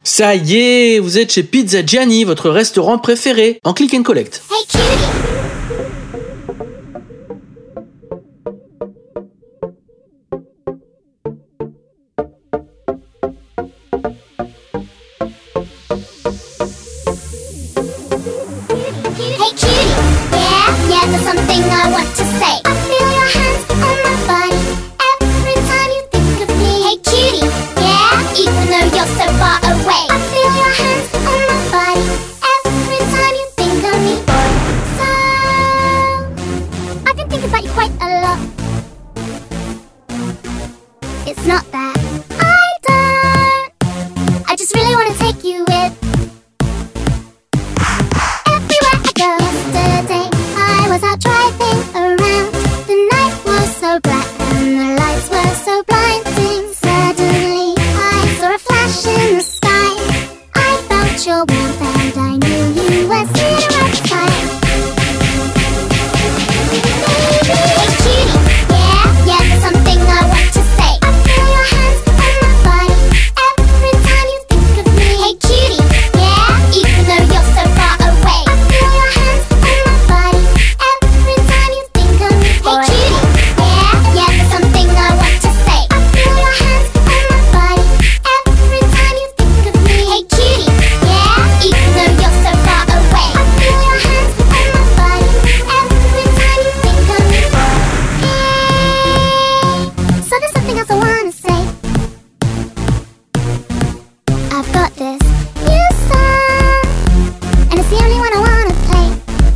Ça y est, vous êtes chez Pizza Gianni, votre restaurant préféré, en click and collect. Hey cutie! Hey cutie! Yeah, there's something I want to say. I feel your hands on my body every time you think of me. Hey cutie! Yeah, even though you're so far away. I feel your hands on my body every time you think of me. So, I've been thinking about you quite a lot. It's not that I just really want to take you with. Yesterday, I was out driving around. The night was so black and the lights were so blinding. Suddenly, I saw a flash in the sky. I felt your warmth and I knew you were sitting right beside. Baby, hey cutie, yeah, there's something I want to say. I feel your hands on my body every time you think of me. Hey cutie, yeah, even though you're so far away. I feel your hands on my body every time you think of me. Hey cutie, yeah, there's something I want to say. I feel your hands on my body every time you think of me. Hey cutie, yeah, even though you're so far away. I feel your hands on my body every time you think of me. So there's something else I wanna say. I've got this new song, and it's the only one I wanna play.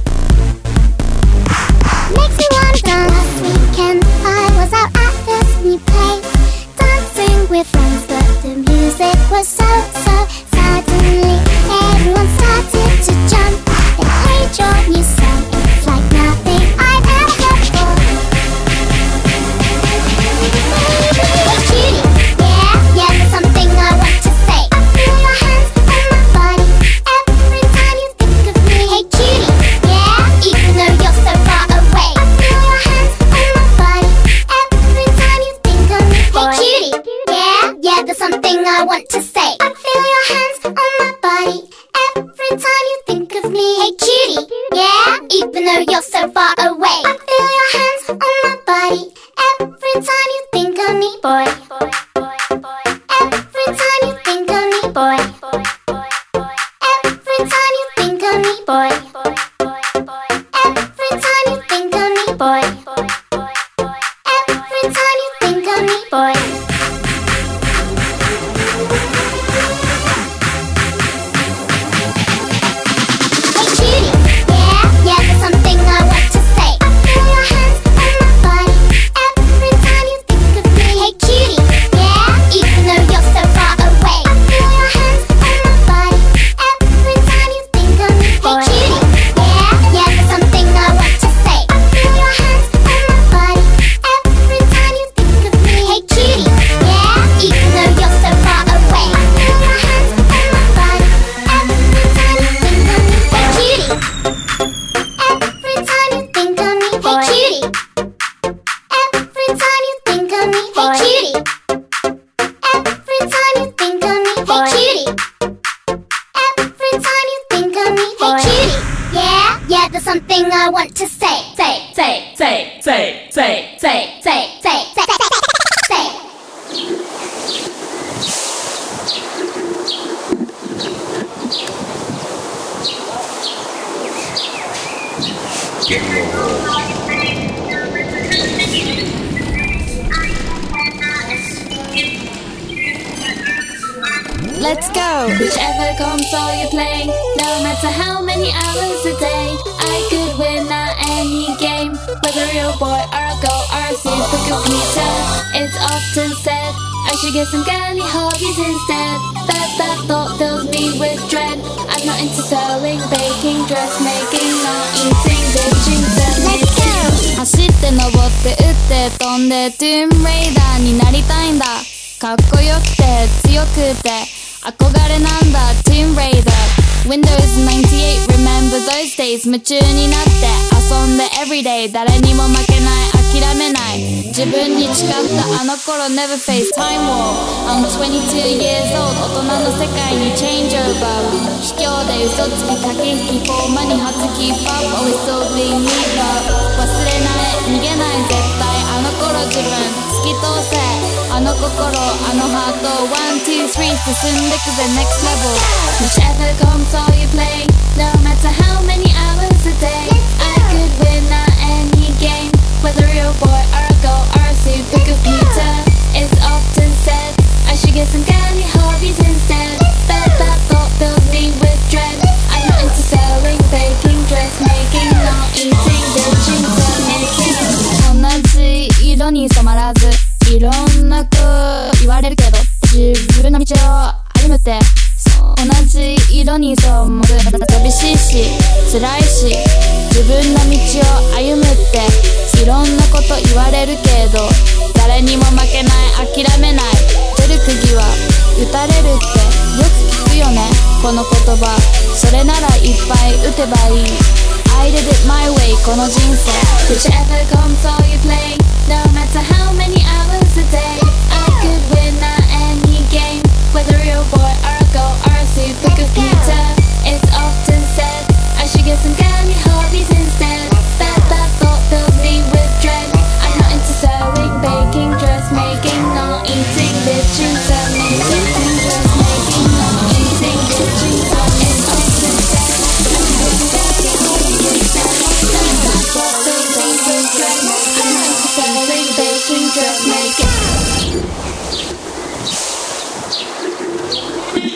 Makes me wanna dance. Last weekend I was out at this new place, dancing with friends, but the music was so suddenly everyone started to jump. They played your new song, it's like nothing I've ever heard before. Baby, hey cutie, yeah, there's something I want to say. I feel your hands on my body every time you think of me. Hey cutie, yeah, even though you're so far away. I feel your hands on my body every time you think of me. Hey cutie, yeah, there's something I want to say. I feel your hands on my body every time you think of me. Hey cutie, yeah, even though you're so far away. I feel your hands on my body every time you think of me, boy. Every time you think of me, boy. Every time you think of me, boy. Every time you think of me, boy. Every time you think of me, boy. Hey cutie, yeah, there's something I want to say. I feel your hands on my body every time you think of me. Hey cutie, yeah, even though you're so far away. I feel your hands on my body every time you think of me. Hey cutie, yeah, there's something I want to say. I feel your hands on my body every time you think of me. Hey cutie, yeah, even though you're so far away. I feel your hands on my body every time you think of me. Hey cutie, every time you think of me. Hey cutie, every time you think of me. Hey cutie, every time you think of me. Hey cutie, every time you think of me. Hey cutie, yeah, there's something I want to say. Say. Let's go! Whichever console you play, no matter how many hours a day, I could win at any game. Whether you're a boy or a girl or a supercomputer, it's often said I should get some girly hobbies instead. But that thought fills me with dread. I'm not into sewing, baking, dressmaking, not eating, bitching, Let's go! 走って登って打って飛んでトゥーンレイダーになりたいんだ。かっこよくて強くて憧れなんだ Tomb Raider Windows 98 Remember those days 夢中になって遊んで Everyday 誰にも負けない諦めない自分に誓ったあの頃 Never face time war I'm 22 years old 大人の世界に change over 卑怯で嘘つき駆け引きフォーマに初 keep up always so being me up 忘れない逃げない絶対あの頃自分突き通せあの心あのハート1、2、3進んでくぜ next level Whichever console you play No matter how many hours a day I could win at any game Whether you're a boy or a girl or a supercomputer It's often said I should get some girly hobbies instead But that thought fills me with dread I'm not into selling, baking, dressmaking Not eating, bitching, filmmaking 同じ色に染まらずいろんなこと言われるけど自分の道を歩むって同じ色に染まる寂しいし辛いし自分の道を歩むっていろんなこと言われるけど誰にも負けない諦めない出る釘は打たれるってよく聞くよねこの言葉それならいっぱい打てばいい I did it my way この人生 Whichever console you play No matter how many hours a day I could win at any game Whether you're a boy or a girl or a supercomputer It's often said I should get some girly hobbies instead But that thought fills me with dread I'm not into sewing, baking, dressmaking Not eating, bitching, filmmaking Dressmaking, not eating, bitching It's often said I should get some girly hobbies instead But that thought fills me with dread I'm not into sewing, baking, dressmaking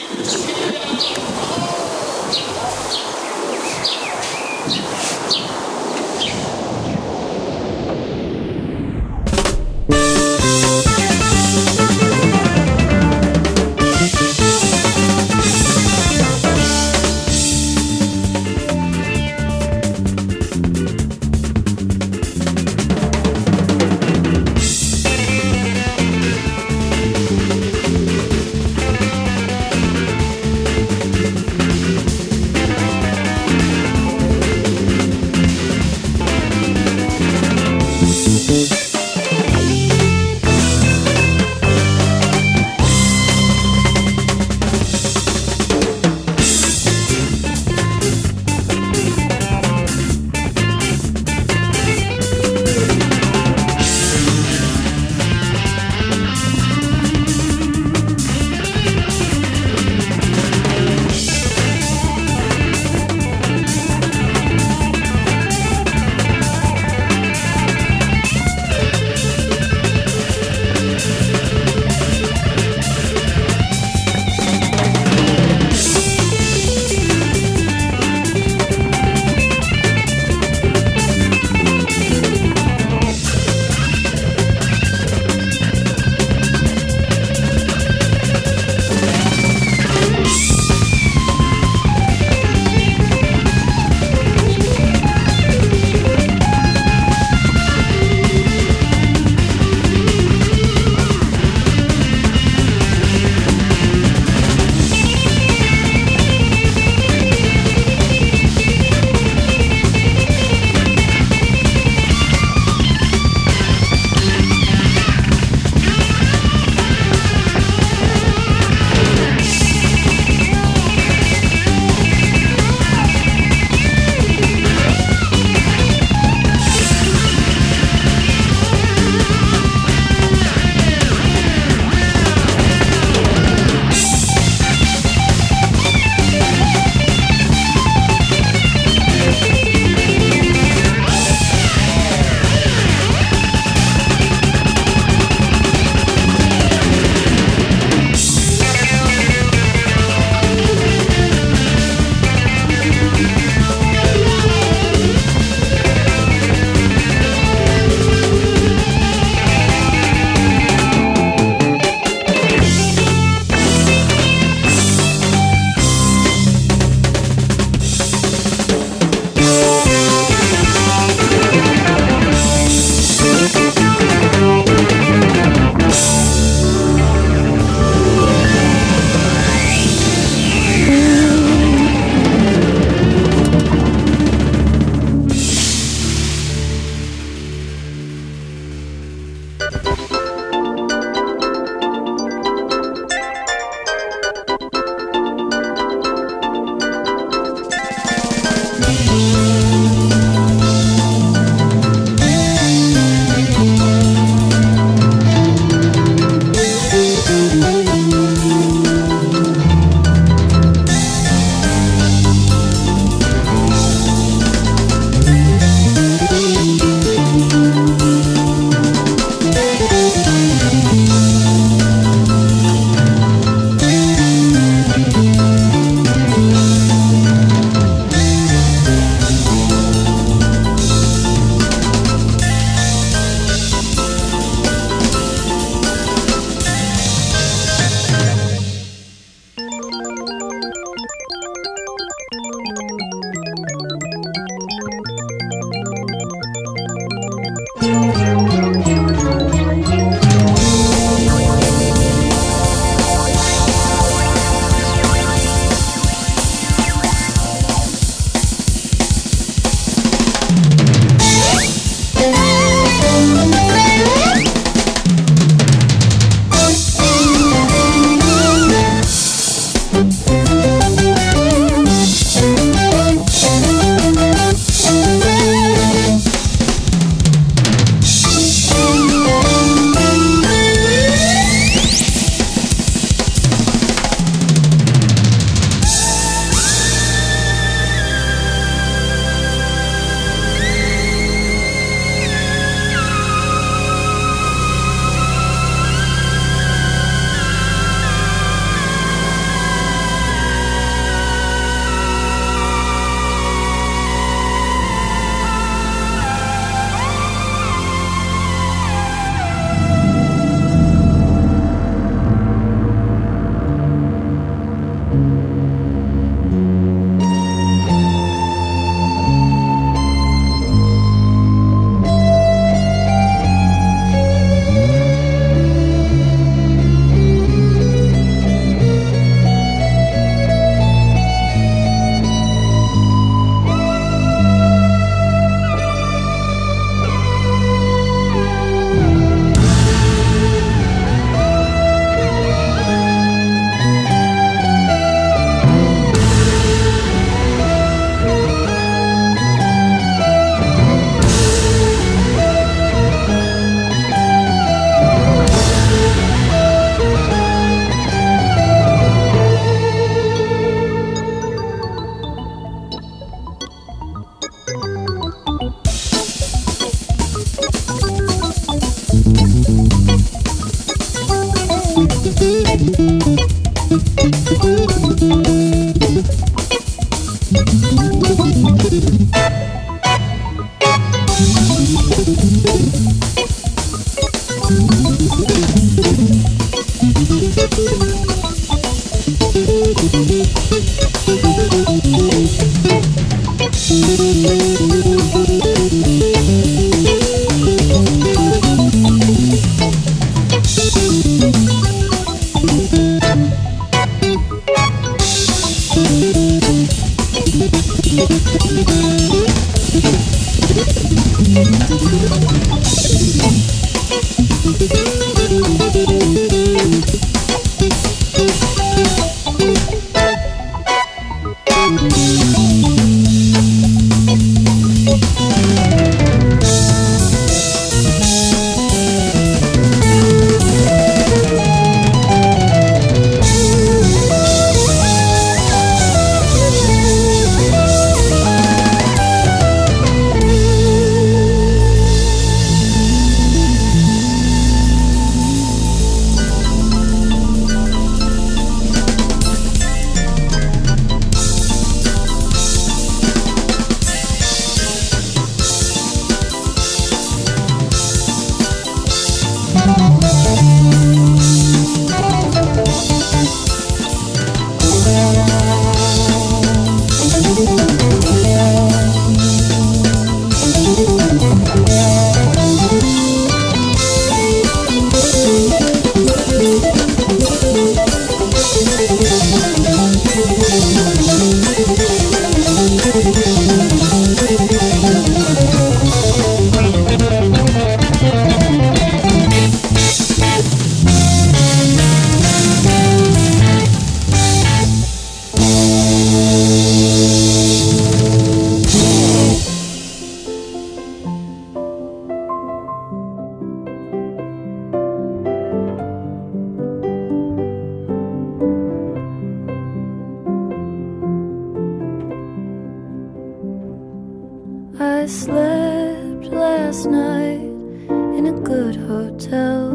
I slept last night in a good hotel.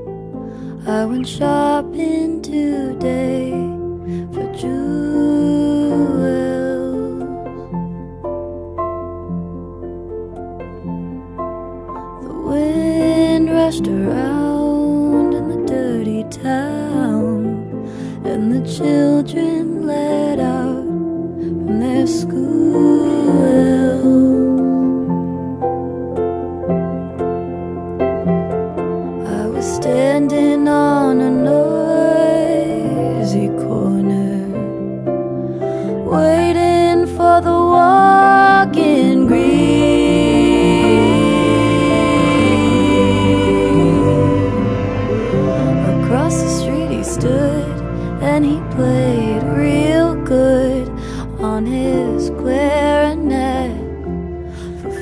I went shopping today for jewels. The wind rushed around in the dirty town, and the children let out from their school. Standing on a noisy corner, waiting for the walking green. Across the street he stood and he played on his clarinet for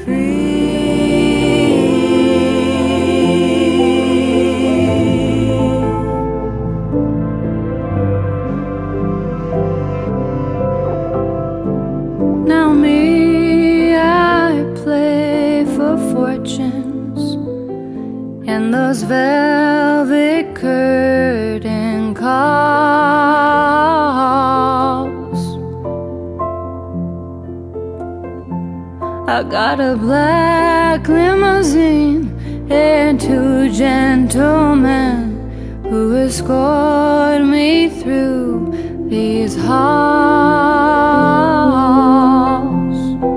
free. Now me, I play for fortunes and those velvet curtain calls. I got a black limousine and two gentlemen who escort me through these halls.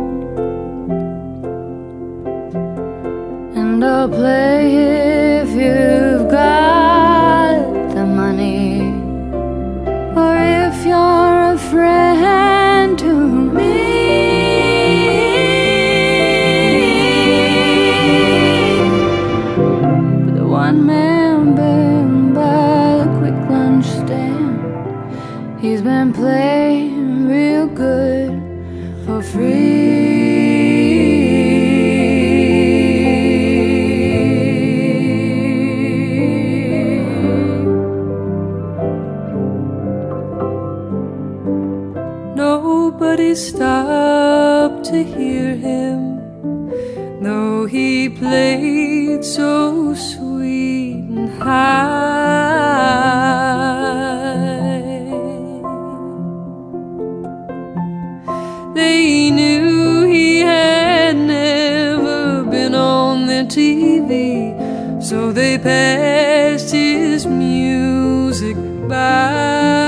And I'll play if you've got the money, or if you're a friend to me. The one-man band by the quick lunch stand, he's been playing real good for free. Nobody stopped to hear him, though he played so sweet and high. They knew he had never been on the TV, so they passed his music by.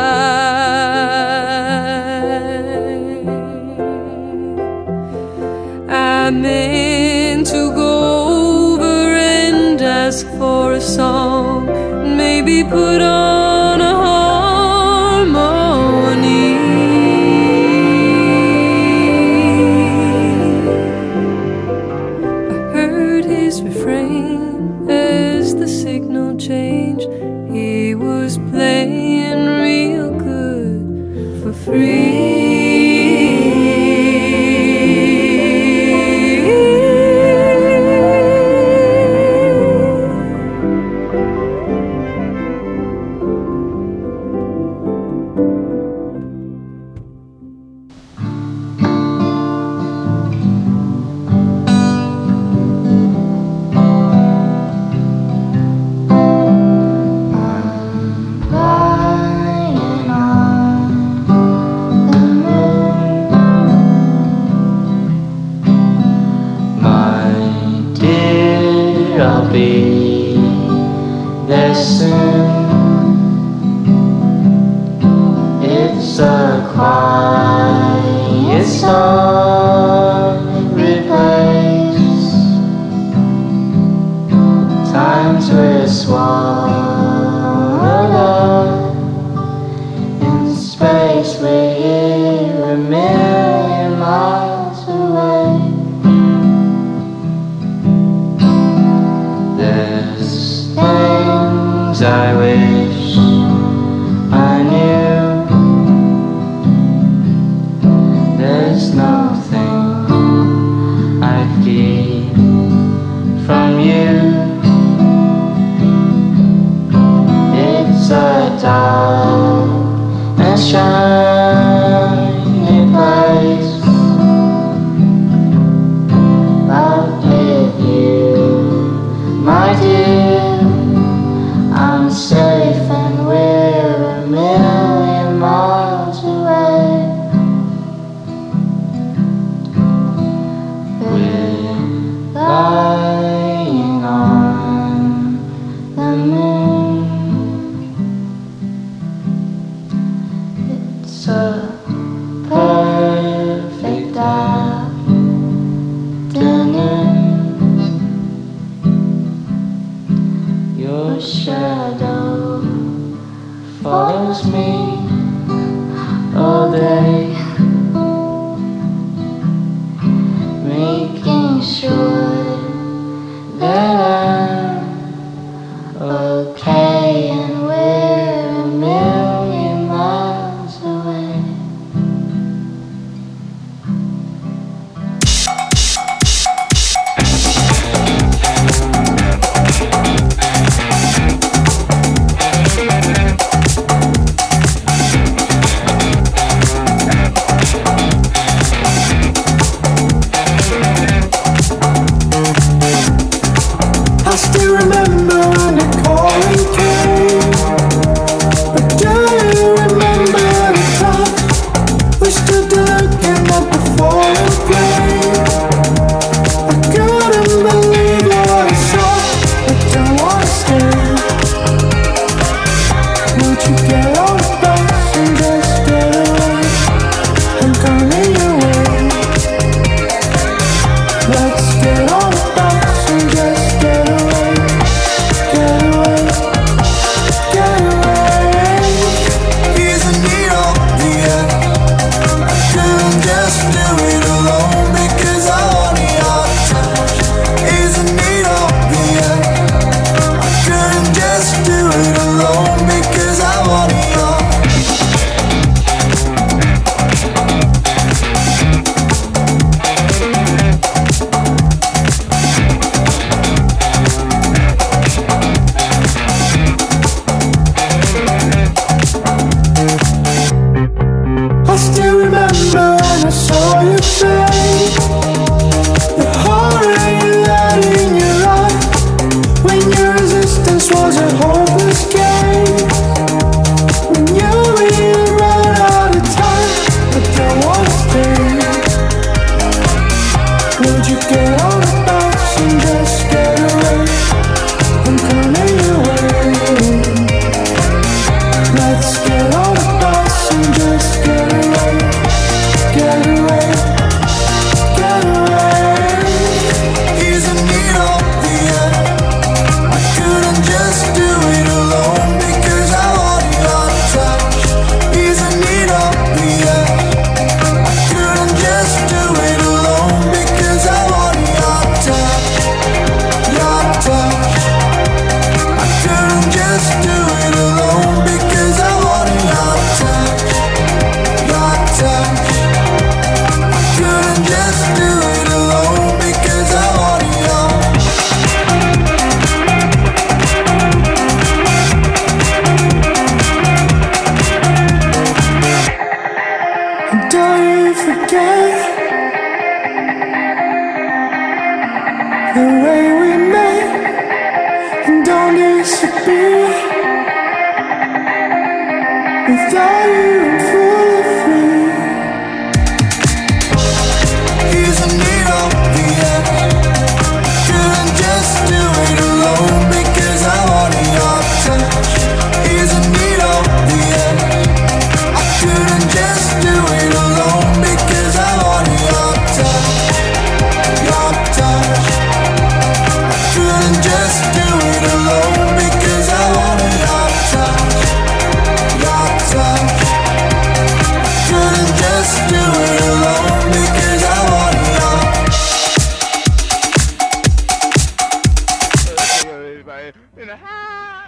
I meant to go over and ask for a song, maybe put on a harmony. I heard his refrain as the signal changed. He was playing real good for free. I'll be there soon. It's a quiet, sorry place. Times were swallowed up in space. We're here a million miles away. Things I wish I knew. There's nothing I'd keep from you. It's a dark and shiny place, but with you, my dear, I'm safe and we're a million miles away. We're lying on the moon. It's a perfect afternoon. Your shadow follows me all day, making sure that I'm okay and we're a million miles away. I still remember when I saw your face, the horror you had in your eyes, when your resistance was a hopeless game, when you really ran out of time, but there was pain. Would you get on the bus and just get away? I'm coming your way. Let's get on the bus and just get away. Get away, get away. Isn't it obvious? I couldn't just do it alone because I want your touch. Isn't it obvious? I couldn't just do it alone because I want your touch. Your touch. I couldn't just do it alone because I want your touch. Your touch. I couldn't just do it alone because I want your. And don't you forget the way we met, and don't disappear without you. I'm fully free. Isn't it obvious? Couldn't just do it alone because I want your touch. Isn't it obvious? I couldn't just do it alone because I want your touch. Your touch. I couldn't just do it alone because I want your touch. Your touch. I couldn't just do it alone because I want your. In the house.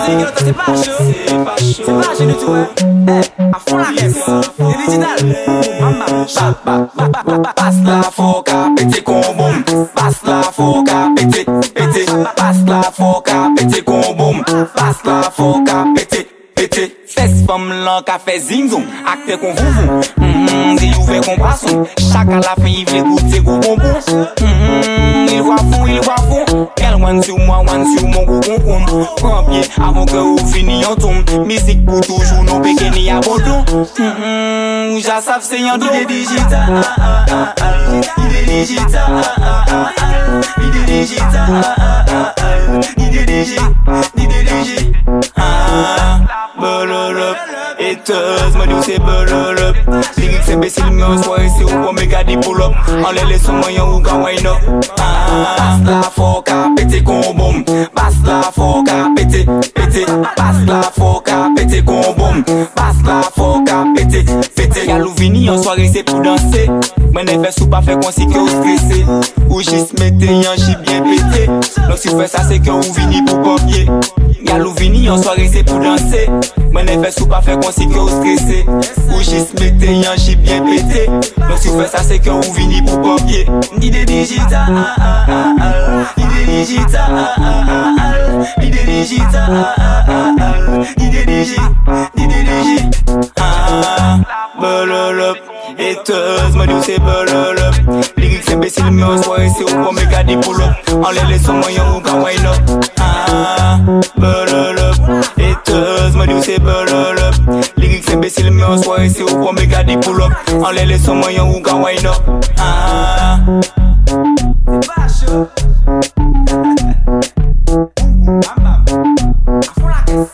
C'est pas chaud du tout, hein. À fond la caisse, c'est digital. Passe la foca, petit combo. Passe la foca, petit. Passe la foca, petit combo. Passe la foca, petit. Ces femmes là qu'a fait zing-zong, acte qu'on vous. Si vous faites compassion, chaque à la fin il veut goûter gros bonbon. Il voit fond. Quel one sur moi, one sur mon gros concombre. Prends pied avant que vous finiez en tombe. Musique pour toujours, non péqué ni abandon. Já savent c'est un idée digital. Idée digital. Bololop, éteuse, moi nous c'est bololop. Lyrics imbéciles, mais en soirée c'est au premier gars des pull-up. En les laissant moyen ou gars wine up. Passe la foca, pété combo. Passe la foca, pété. Passe la foca, pété combo. Passe la foca, pété. Galou vini en soirée c'est pour danser. Mais ne fais sous pas faire qu'on s'y que vous stressez. Ou juste mettez un chip bien pété. Donc si vous faites ça c'est que vous vini pour papier. Galou vini en soirée c'est pour danser. Mais ne fais sous pas faire qu'on s'y que vous stressez. Ou juste mettez un chip bien pété. Donc si vous faites ça c'est que vous vini pour papier. Idée digital. Idée digital. Idée digital. Idée digital. Bololop, éteuse, moi nous c'est bololop. Lyrics imbéciles, mais en soirée c'est au premier gars des pull-up. En les laissant moyen ou gars wine up. Bololop, éteuse, moi nous c'est bololop. Lyrics imbéciles, mais en soirée c'est au premier gars des pull-up. En les laissant moyen ou gars wine up. C'est pas chaud. À fond la caisse.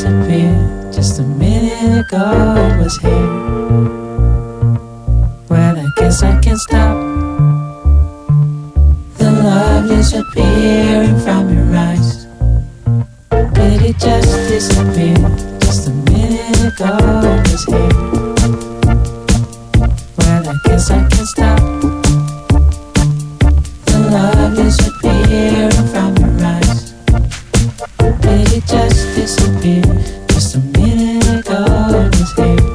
disappeared. Just a minute ago it was here. Well, I guess I can't stop the love disappearing from your eyes. Did it just disappear? Just a minute ago it was here. Well, I guess I can't stop the love disappearing from your eyes. Did it just disappear? Just a minute ago it was here.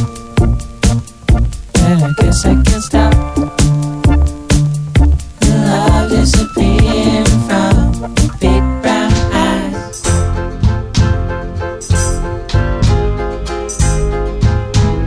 Well, I guess I can't stop the love disappearing from big brown eyes.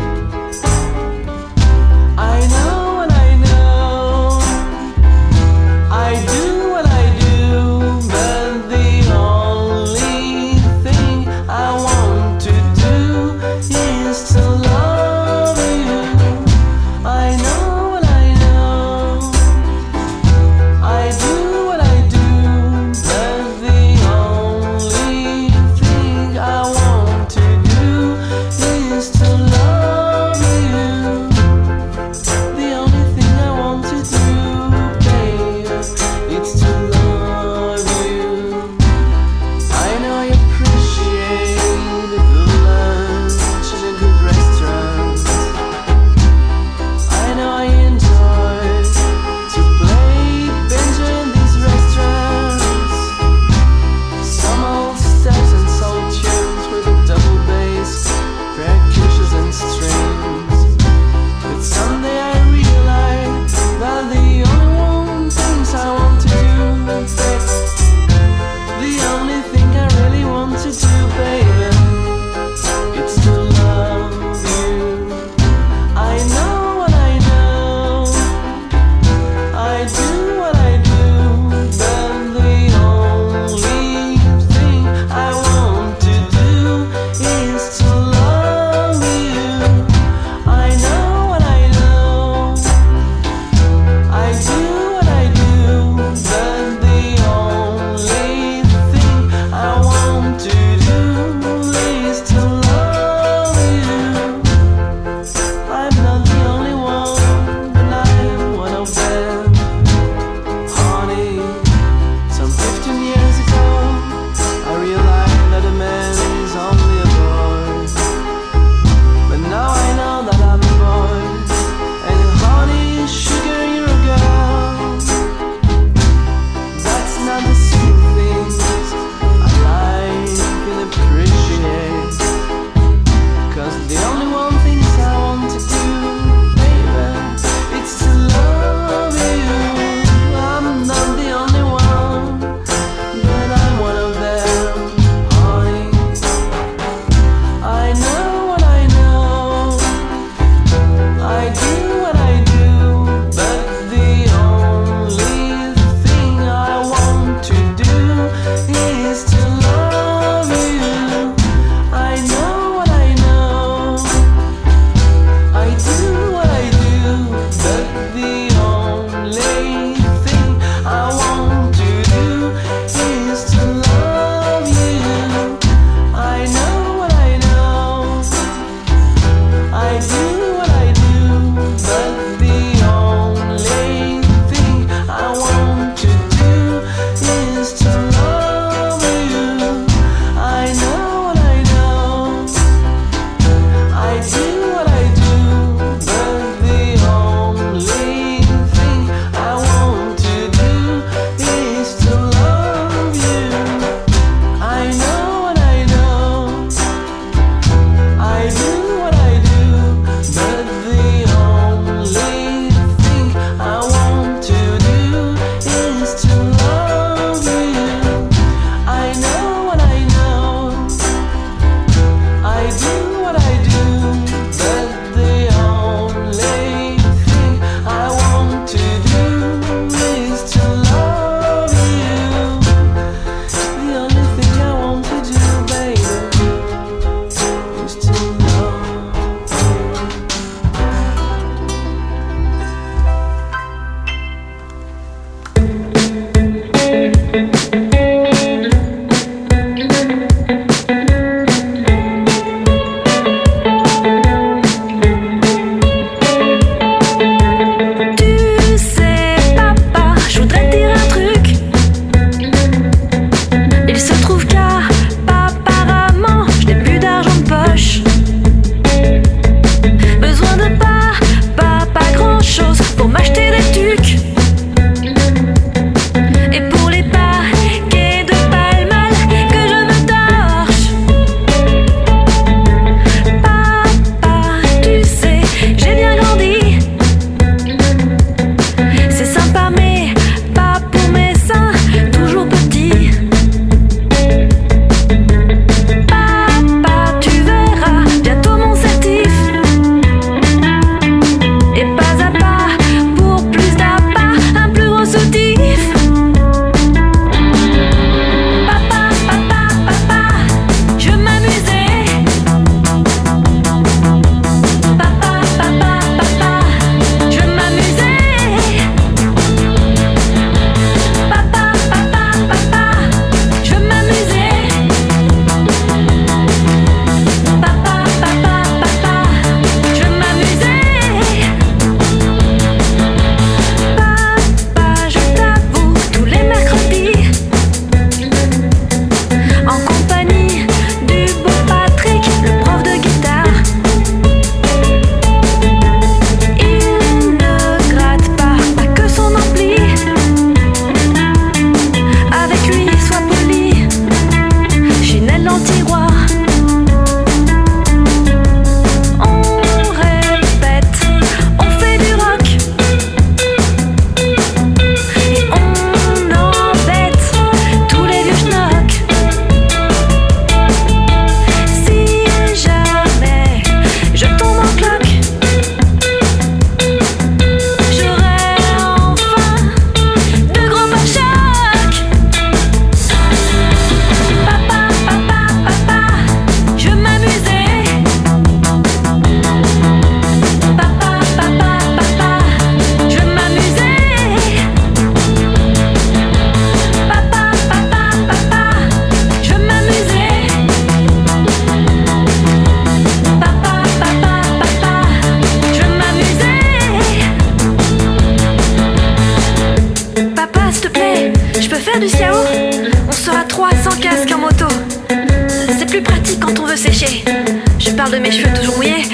quand on veut sécher. Je parle de mes cheveux toujours mouillés.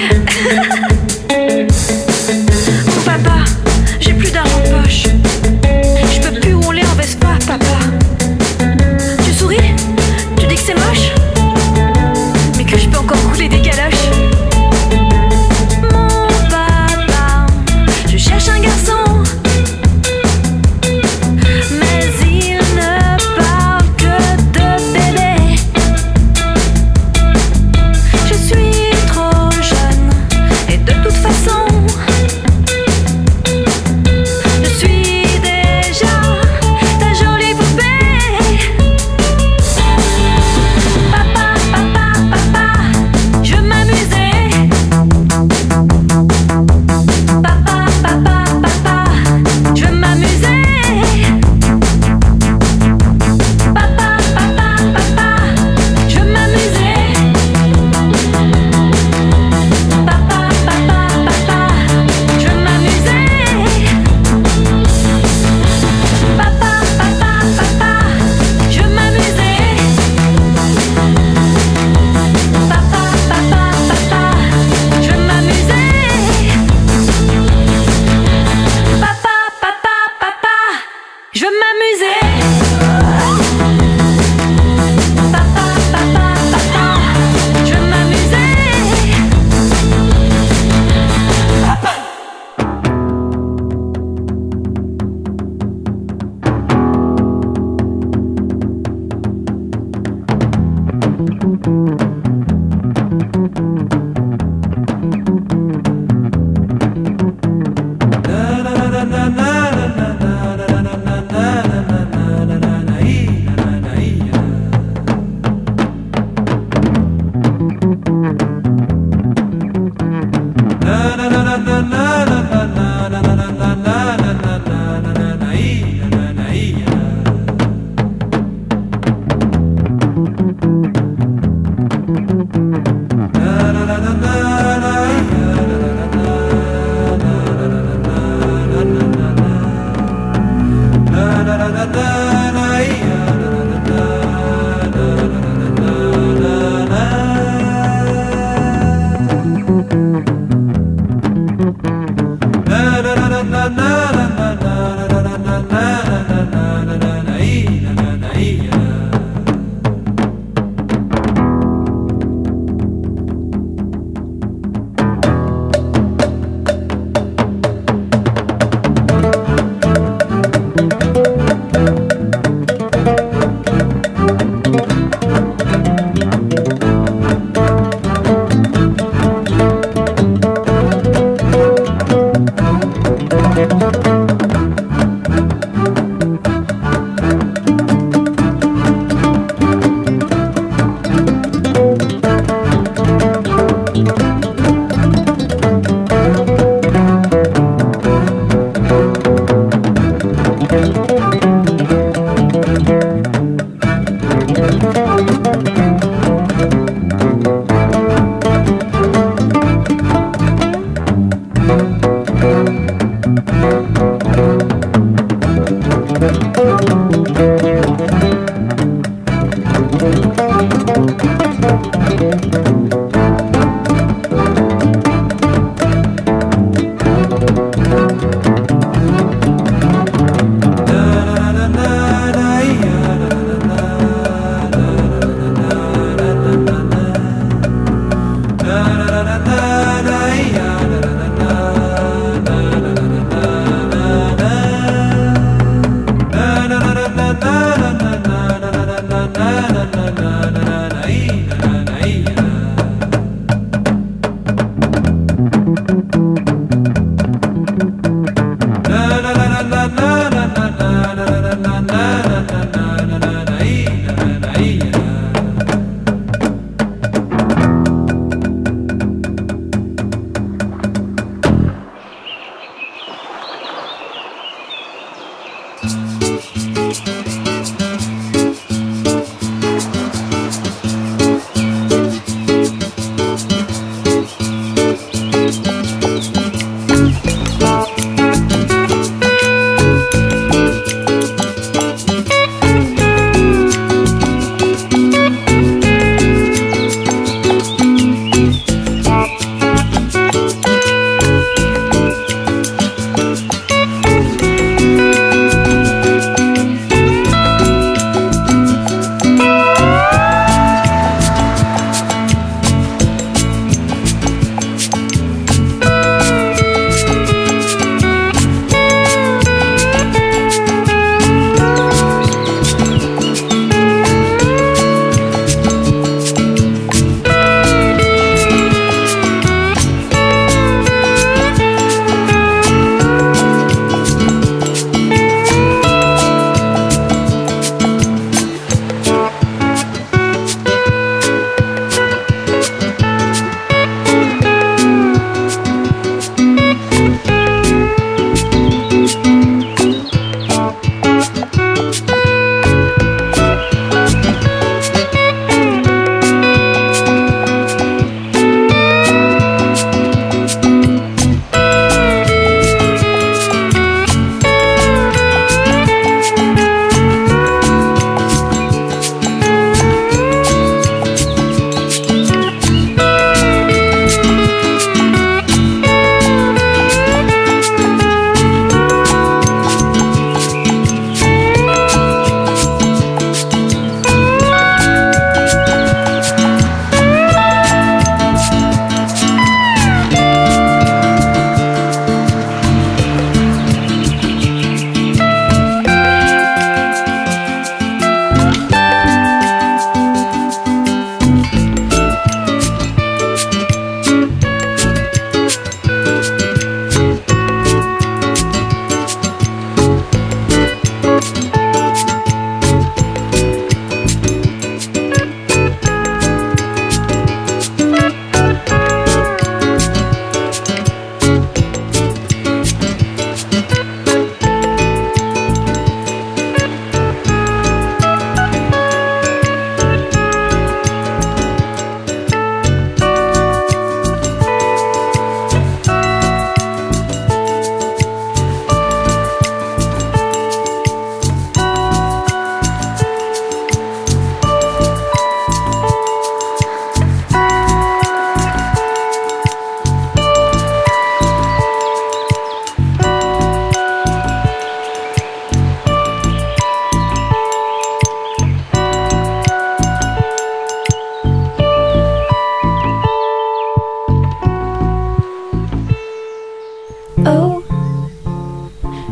Oh papa, j'ai plus d'argent en poche. Je peux plus rouler en Vespa, papa. Tu souris? Tu dis que c'est moche? Mais que je peux encore rouler des galoches. Mon papa, je cherche un garçon.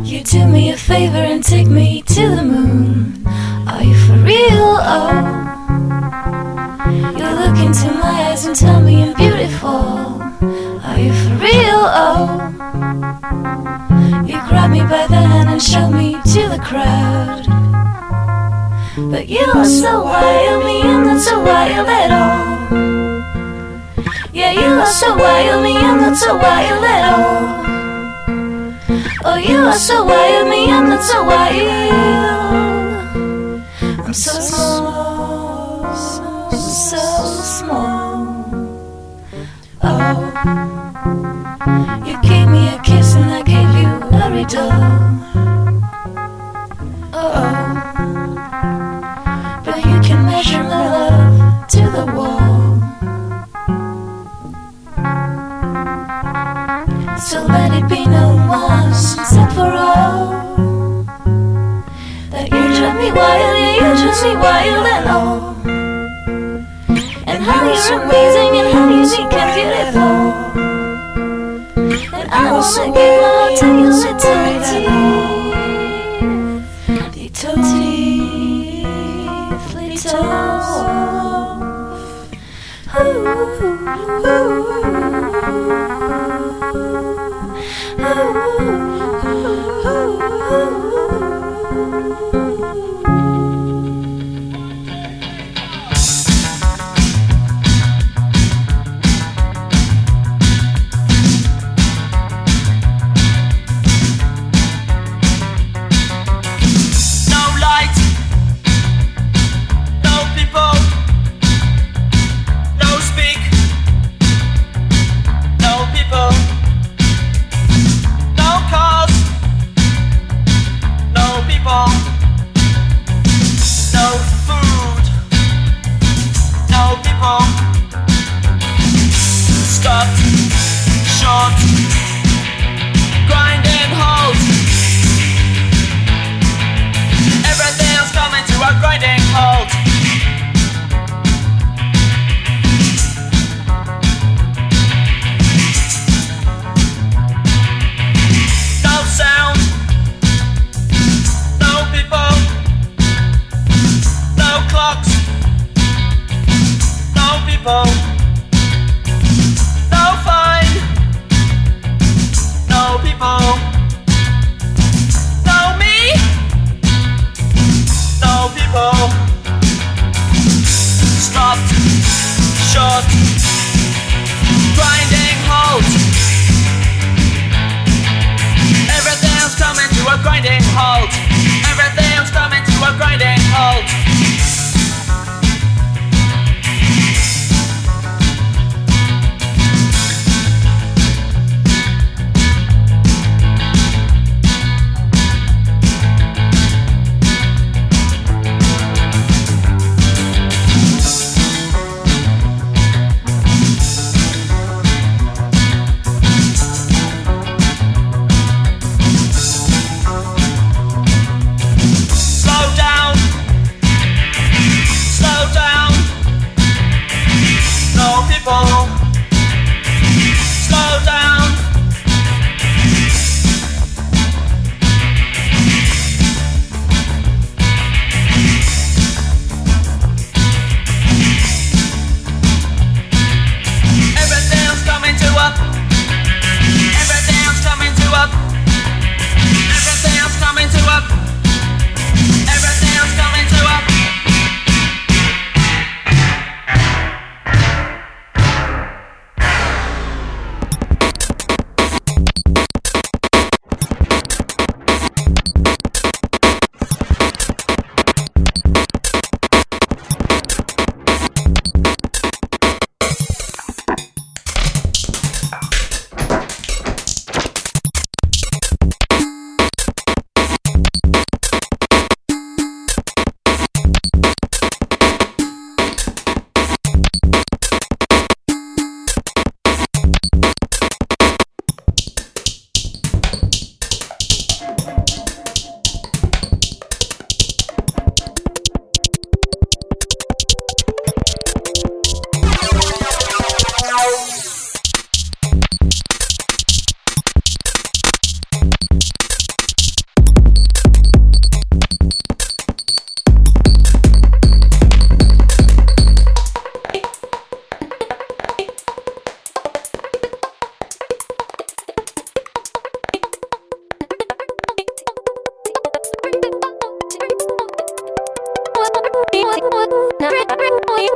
You do me a favor and take me to the moon. Are you for real? Oh, you look into my eyes and tell me I'm beautiful. Are you for real? Oh, you grab me by the hand and show me to the crowd. But you are so wild, me I'm not so wild at all. Yeah, you are so wild, me I'm not so wild at all. Oh, you are so wild, me I'm not so wild. I'm so small, so small. Oh, you gave me a kiss and I gave you a riddle. Oh, but you can measure my love to the wall. So let it be known once and for all that you drive me wild, yeah, you drive me wild and all. And how you're amazing and how unique and beautiful. And I wanna give my heart to you, little teeth, little.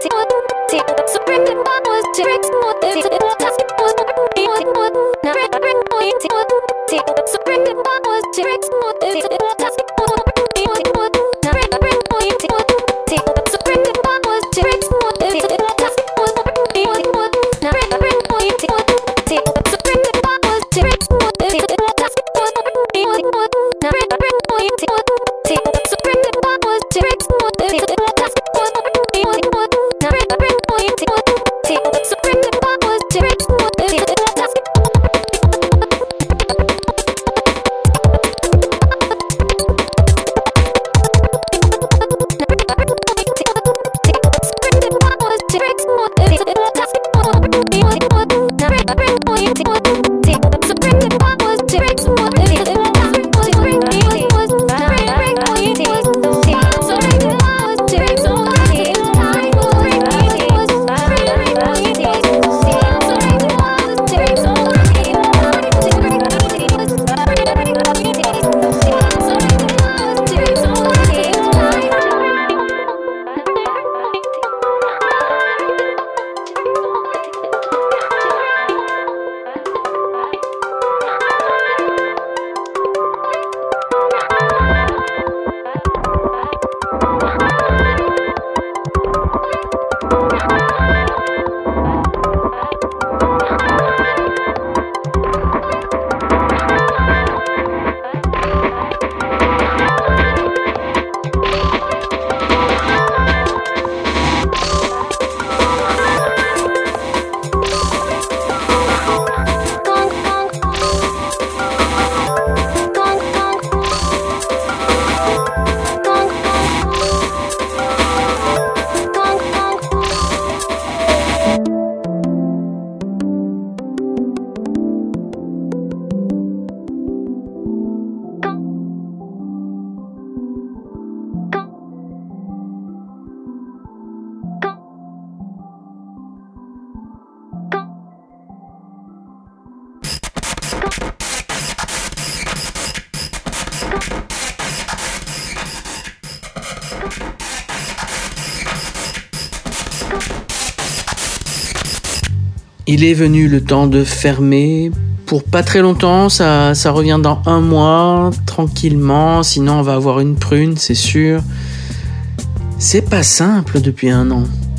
Il est venu le temps de fermer. Pour pas très longtemps, ça revient dans 1 mois, tranquillement. Sinon, on va avoir une prune, c'est sûr. C'est pas simple depuis 1 an.